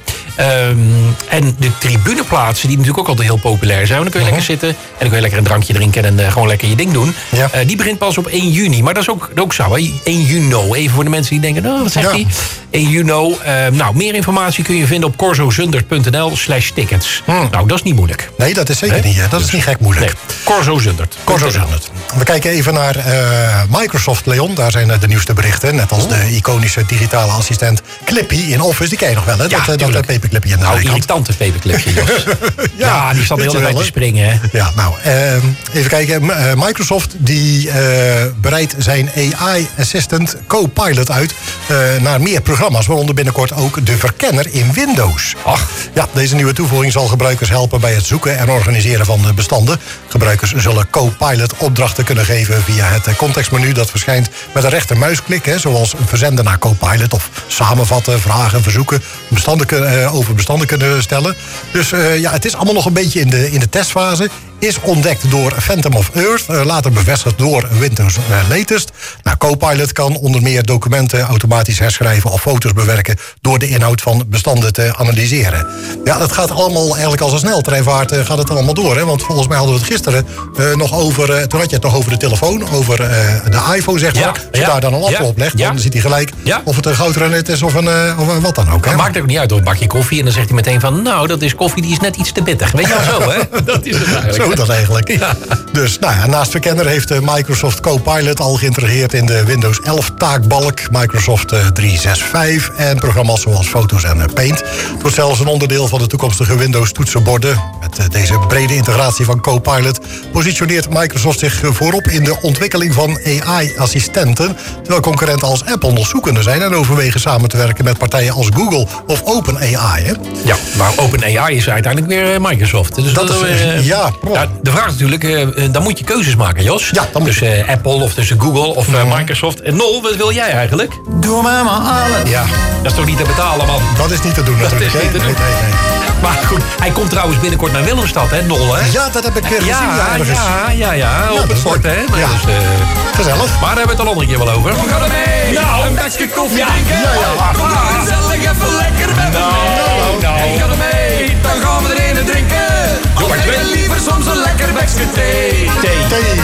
Um, en de tribuneplaatsen, die natuurlijk ook altijd heel populair zijn. Dan kun je uh-huh. lekker zitten en dan kun je lekker een drankje drinken... en uh, gewoon lekker je ding doen. Ja. Uh, die begint pas op één juni. Maar dat is ook, ook zo, hè? één juni. Even voor de mensen die denken, oh, wat zegt hij? Ja. één juni. Uh, nou, meer informatie kun je vinden op corzozundert.nl slash tickets. Hmm. Nou, dat is niet moeilijk. Nee, dat is zeker nee? niet. Hè? Dat dus, is niet gek moeilijk. Nee. Corso Zundert. Corso Zundert. We kijken even naar uh, Microsoft, Leon. Daar zijn uh, de nieuwste berichten. Net als oh. de iconische digitale assistent Clippy in Office. Die ken je nog wel, hè? Ja, dat, dat paperclipje in de nou, irritante paperclipje, Jos. ja, ja, die zat de hele tijd te springen, hè? Ja, nou, uh, even kijken. Uh, Microsoft die uh, breidt zijn A I-assistant Copilot uit... Uh, naar meer programma's, waaronder binnenkort ook de verkenner in Windows. Ach. Ja, deze nieuwe toevoeging zal gebruikers helpen bij het zoeken en organiseren van de bestanden. Gebruikers zullen Copilot opdrachten kunnen geven via het contextmenu dat verschijnt met een rechtermuisklik, hè, zoals verzenden naar Copilot of samenvatten, vragen, verzoeken, bestanden, uh, over bestanden kunnen stellen. Dus uh, ja, het is allemaal nog een beetje in de, in de testfase. Is ontdekt door Phantom of Earth, uh, later bevestigd door Windows uh, Latest. Nou, Copilot kan onder meer documenten automatisch herschrijven of foto's bewerken door de inhoud van bestanden te analyseren. Ja, dat gaat allemaal eigenlijk als een sneltreinvaart uh, gaat het allemaal door. Hè? Want volgens mij hadden we het gisteren uh, nog over, uh, toen had je het nog over de telefoon, over uh, de iPhone, zeg maar. Ja, Als je ja, daar dan een laptop ja, op legt, ja. dan ziet hij gelijk ja. of het een goudrenet is of een, uh, of een wat dan ook. Hè? Dat maakt ook niet uit door een bakje koffie. En dan zegt hij meteen van, nou, dat is koffie die is net iets te bittig. Weet je wel zo, hè? Dat is het eigenlijk. Zo dat eigenlijk. Ja. Dus nou ja, naast verkenner heeft Microsoft Copilot al geïntegreerd in de Windows elf taakbalk, Microsoft driehonderdzesenzestig en programma's zoals Photos en Paint. Het wordt zelfs een onderdeel van de toekomstige Windows toetsenborden. Met deze brede integratie van Copilot positioneert Microsoft zich voorop in de ontwikkeling van A I-assistenten, terwijl concurrenten als Apple nog zoekende zijn en overwegen samen te werken met partijen als Google of OpenAI. Hè? Ja, maar OpenAI is uiteindelijk weer Microsoft. Dus dat, dat is, uh, ja, ja, de vraag is natuurlijk, uh, dan moet je keuzes maken, Jos. Ja, dan tussen uh, Apple of tussen Google of uh, mm. Microsoft. En Nol, wat wil jij eigenlijk? Doe maar maar alles. Ja, dat is toch niet te betalen, man? Dat is niet te doen natuurlijk. Dat is niet te doen. Nee, nee, nee. Maar goed, hij komt trouwens binnenkort naar Willemstad, hè, Nol, hè? Ja, dat heb ik uh, gezien. Ja, ergens. ja, ja, ja, ja, op het fort, hè? Ja. Dus, uh, gezellig. Maar daar hebben we het een andere keer wel over. We gaan er mee. Nou, een bakje koffie ja. drinken. Ja, ja. Kom maar gezellig even lekker met me nou, mee. Nou, hey, ga er mee, dan gaan we er een drinken. Of heb je liever soms een lekker bakje thee? Thee. Thee.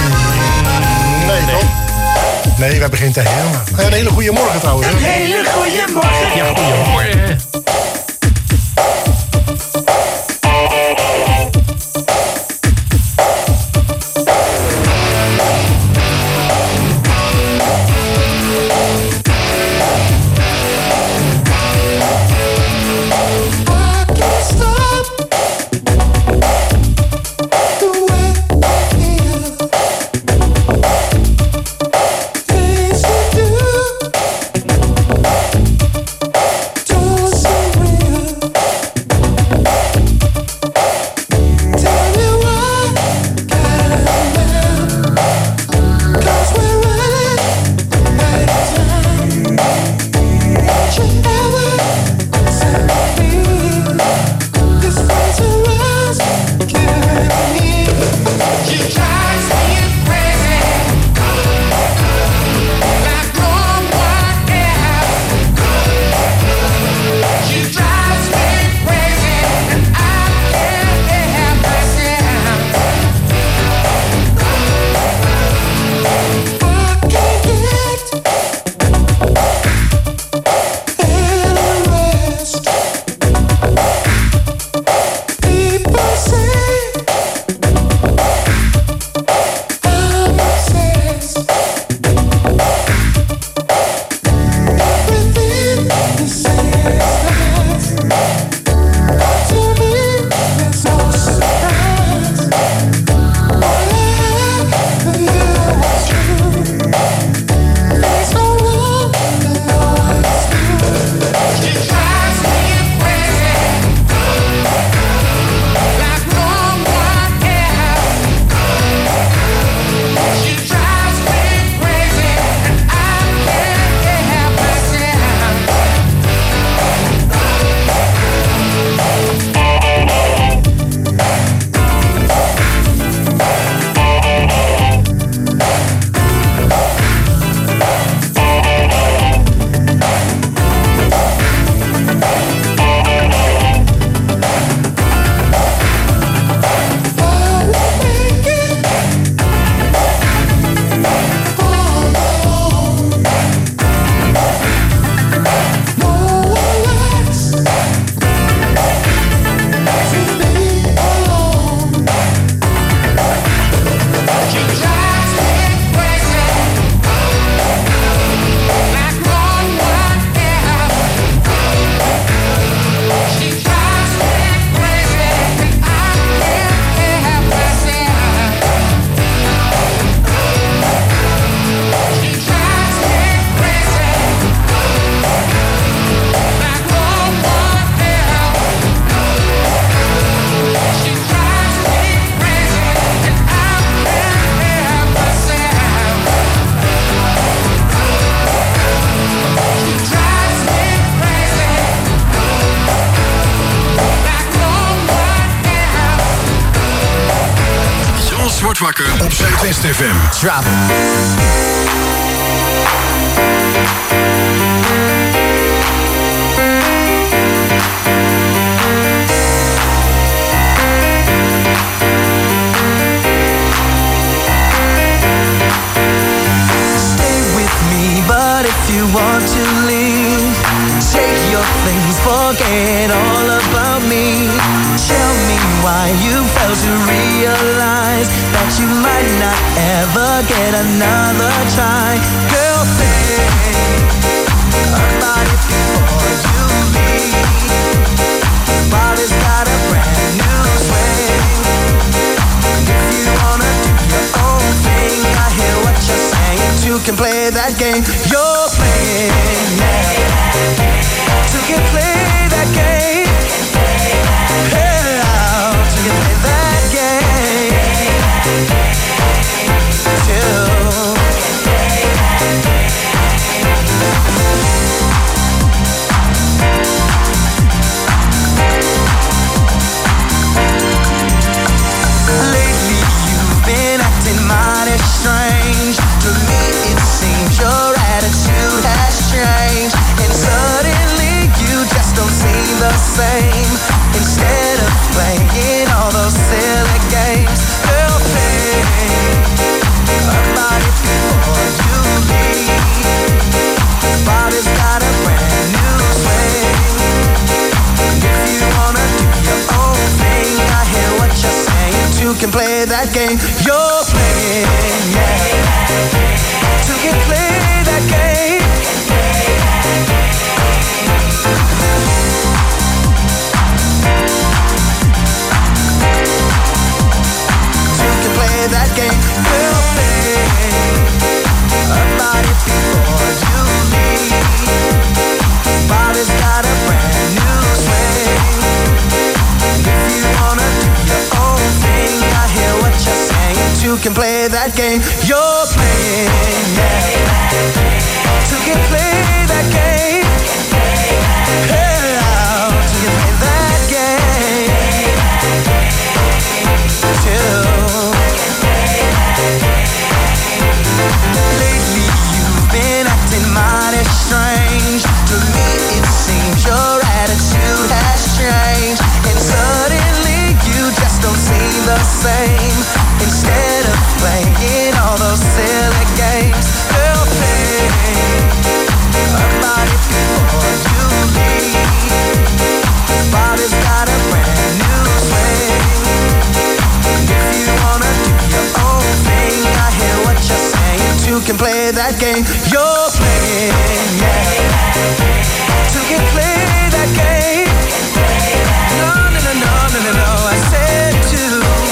Nee, nee. Nee, we hebben geen thee. Hè? Een hele goede morgen trouwens. Hè? Een hele goede morgen. Ja, goedemorgen. Don't say Frans wordt wakker op Zuidwest F M. Drop. But if you want to leave, take your things, forget all about me. Tell me why you failed to realize that you might not ever get another try. Girl, think about it before you leave. Body's got a brand new swing. If you wanna do your own thing, I hear what you're saying. You can play that game you're playing, yeah. You can play that game, yeah. You can play that game, too. Lately you've been acting mighty strange. To me it seems your attitude has changed, and suddenly you just don't seem the same. Instead of playing all those silly games, girl, think about it before you leave. Body's got a brand new swing. If you wanna do your own thing, I hear what you're saying. You can play that game you're playing, yeah. You can play that game. You can play that game. Girl, think about it before you leave. Body's got a brand new swing. If you wanna do your own thing, I hear what you're saying. You can play that game you're playing, yeah. You can play that game, yeah. You can play that game, too. Lately you've been acting mighty strange. To me it seems your attitude has changed, and suddenly you just don't seem the same. Instead of playing all those silly games, girl, think about it before you leave. Body's got a brand new swing. If you wanna do your own thing, I hear what you're saying. You can play that game you're playing, yeah. You can play that game. No, no, no, no, no, no, no. I said to.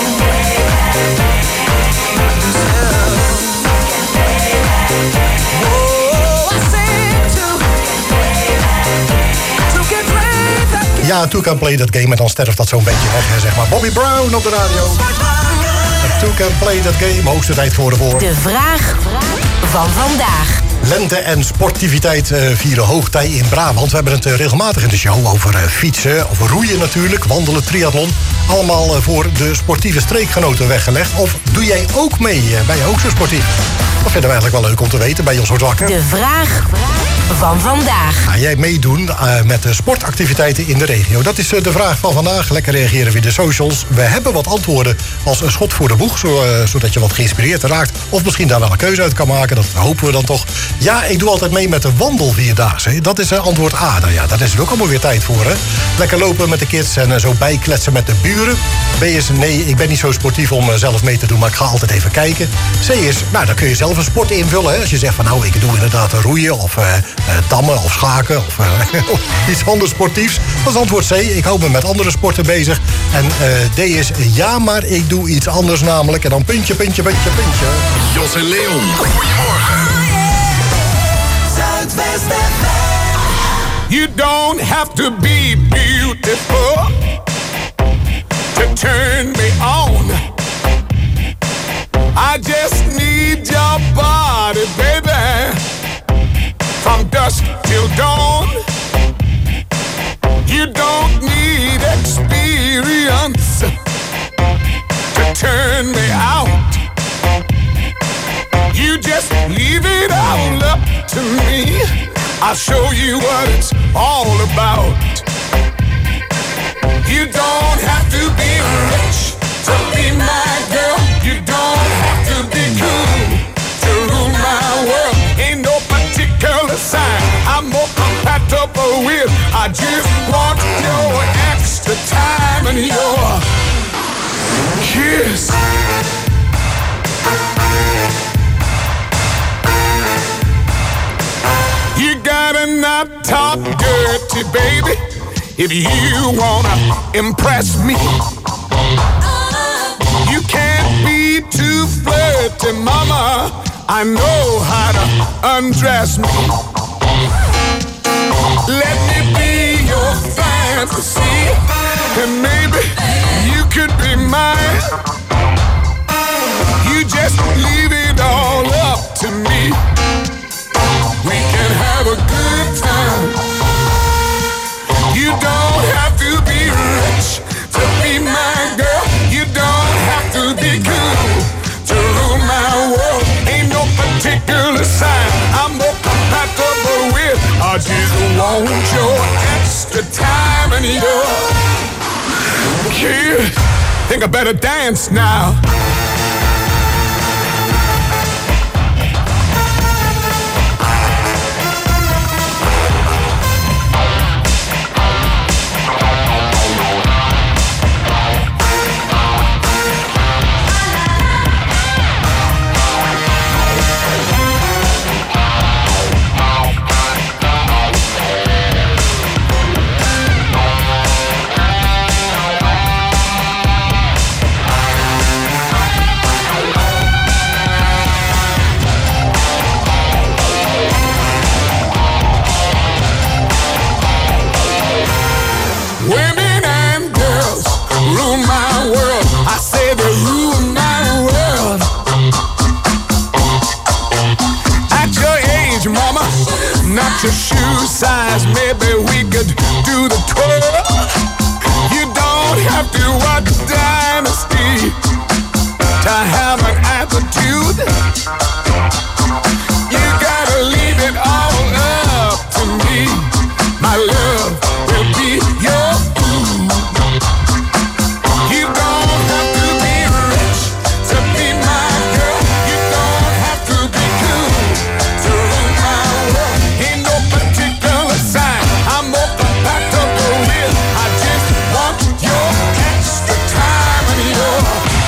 Ja, Two Can Play That Game. En dan sterft dat zo'n beetje weg, hè, zeg maar. Bobby Brown op de radio. Two Can Play That Game. Hoogste tijd voor de voor. De vraag van vandaag. Lente en sportiviteit uh, vieren hoogtij in Brabant. We hebben het uh, regelmatig in de show over uh, fietsen, over roeien natuurlijk, wandelen, triathlon. Allemaal uh, voor de sportieve streekgenoten weggelegd. Of doe jij ook mee? Uh, ben je ook zo sportief? Dat vinden we eigenlijk wel leuk om te weten bij ons wordt wakker. De vraag van vandaag. Ga jij meedoen uh, met de sportactiviteiten in de regio? Dat is uh, de vraag van vandaag. Lekker reageren via de socials. We hebben wat antwoorden als een schot voor de boeg, zo, uh, zodat je wat geïnspireerd raakt. Of misschien daar wel een keuze uit kan maken. Dat hopen we dan toch. Ja, ik doe altijd mee met de wandelvierdaagse. Dat is uh, antwoord A. Nou ja, daar is er ook allemaal weer tijd voor. Hè? Lekker lopen met de kids en uh, zo bijkletsen met de buren. B is nee, ik ben niet zo sportief om uh, zelf mee te doen, maar ik ga altijd even kijken. C is, nou, dan kun je zelf een sport invullen. Hè? Als je zegt van nou, ik doe inderdaad roeien of uh, uh, dammen of schaken of uh, iets anders sportiefs. Dat is antwoord C. Ik hou me met andere sporten bezig. En uh, D is ja, maar ik doe iets anders namelijk. En dan puntje, puntje, puntje, puntje. Jos en Leon, goedemorgen. Zuidwest F M. You don't have to be beautiful to turn me on. I just need your body, baby, from dusk till dawn. You don't need experience to turn me out. me. I'll show you what it's all about. You don't have to be rich to be my girl. You don't have to be cool to rule my world. Ain't no particular sign I'm more compatible with. I just want your extra time and your kiss. You gotta not talk dirty, baby, if you wanna impress me. You can't be too flirty, mama. I know how to undress me. Let me be your fantasy, and maybe you could be mine. You just leave it all up to me. We can have a good time. You don't have to be rich to be my girl. You don't have to be cool to rule my world. Ain't no particular sign I'm more compatible with. I just want your extra time and your kiss. Think I better dance now. Not your shoe size, maybe we could do the twirl. You don't have to watch Dynasty to have an attitude. You gotta leave it all up to me. My love will be your food. You don't have to be rich to be my girl. You don't have to be cool to rule my world. Ain't no particular sign I'm more compatible with. I just want your extra time and your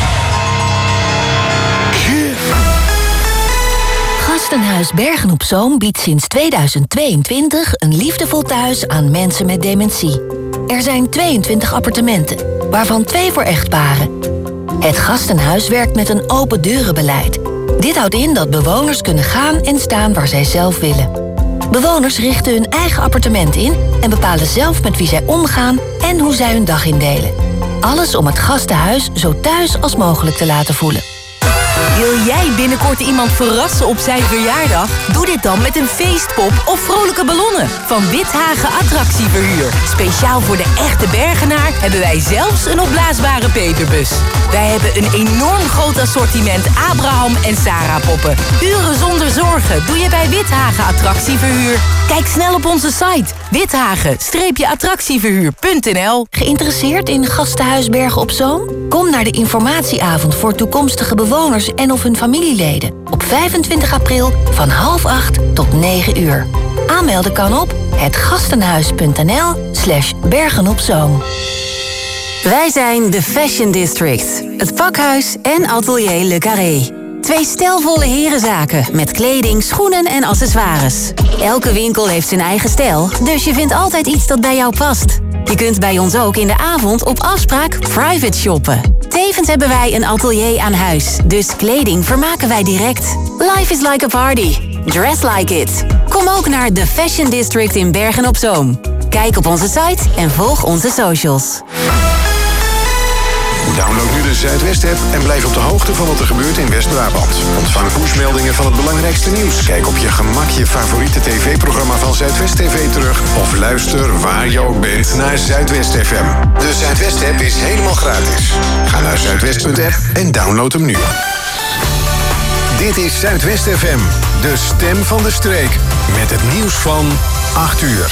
kiss. Gastenhuis Bergen op Zoom biedt sinds tweeduizend tweeëntwintig een liefdevol thuis aan mensen met dementie. Er zijn tweeëntwintig appartementen, waarvan twee voor echtparen. Het Gastenhuis werkt met een open deurenbeleid. Dit houdt in dat bewoners kunnen gaan en staan waar zij zelf willen. Bewoners richten hun eigen appartement in en bepalen zelf met wie zij omgaan en hoe zij hun dag indelen. Alles om het gastenhuis zo thuis als mogelijk te laten voelen. Wil jij binnenkort iemand verrassen op zijn verjaardag? Doe dit dan met een feestpop of vrolijke ballonnen van Withagen Attractieverhuur. Speciaal voor de echte Bergenaar hebben wij zelfs een opblaasbare peperbus. Wij hebben een enorm groot assortiment Abraham en Sarah poppen. Uren zonder zorgen doe je bij Withagen Attractieverhuur. Kijk snel op onze site withagen attractieverhuur punt n l. Geïnteresseerd in Gastenhuis Bergen op Zoom? Kom naar de informatieavond voor toekomstige bewoners en of hun familieleden op vijfentwintig april van half acht tot negen uur. Aanmelden kan op hetgastenhuis punt n l slash Bergen op Zoom. Wij zijn de Fashion District, het pakhuis en atelier Le Carré. Twee stijlvolle herenzaken met kleding, schoenen en accessoires. Elke winkel heeft zijn eigen stijl, dus je vindt altijd iets dat bij jou past. Je kunt bij ons ook in de avond op afspraak private shoppen. Tevens hebben wij een atelier aan huis, dus kleding vermaken wij direct. Life is like a party. Dress like it. Kom ook naar de Fashion District in Bergen op Zoom. Kijk op onze site en volg onze socials. Download nu de Zuidwest-app en blijf op de hoogte van wat er gebeurt in West-Brabant. Ontvang pushmeldingen van het belangrijkste nieuws. Kijk op je gemak je favoriete tv-programma van Zuidwest T V terug. Of luister waar je ook bent naar Zuidwest F M. De Zuidwest-app is helemaal gratis. Ga naar zuidwest punt app en download hem nu. Dit is Zuidwest F M, de stem van de streek. met het nieuws van acht uur.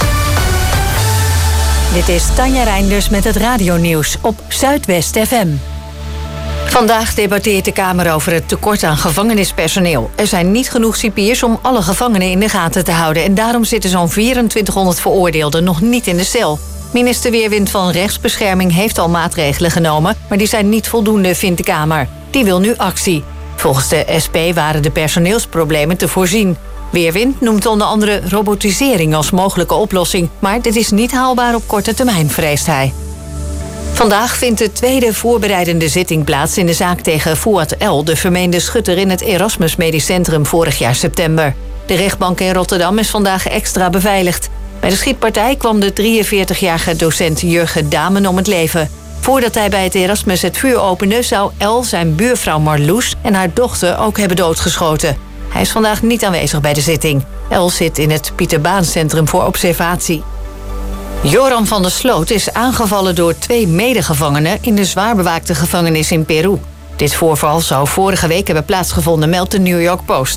Dit is Tanja Reinders met het radionieuws op Zuidwest F M. Vandaag debatteert de Kamer over het tekort aan gevangenispersoneel. Er zijn niet genoeg cipiers om alle gevangenen in de gaten te houden. En daarom zitten zo'n vierentwintighonderd veroordeelden nog niet in de cel. Minister Weerwind van Rechtsbescherming heeft al maatregelen genomen, maar die zijn niet voldoende, vindt de Kamer. Die wil nu actie. Volgens de S P waren de personeelsproblemen te voorzien. Weerwind noemt onder andere robotisering als mogelijke oplossing, maar dit is niet haalbaar op korte termijn, vreest hij. Vandaag vindt de tweede voorbereidende zitting plaats in de zaak tegen Fouad L., de vermeende schutter in het Erasmus Medisch Centrum vorig jaar september. De rechtbank in Rotterdam is vandaag extra beveiligd. Bij de schietpartij kwam de drieënveertigjarige docent Jurgen Damen om het leven. Voordat hij bij het Erasmus het vuur opende, zou L. zijn buurvrouw Marloes en haar dochter ook hebben doodgeschoten. Hij is vandaag niet aanwezig bij de zitting. L. zit in het Pieter Baan Centrum voor Observatie. Joram van der Sloot is aangevallen door twee medegevangenen in de zwaar bewaakte gevangenis in Peru. Dit voorval zou vorige week hebben plaatsgevonden, meldt de New York Post.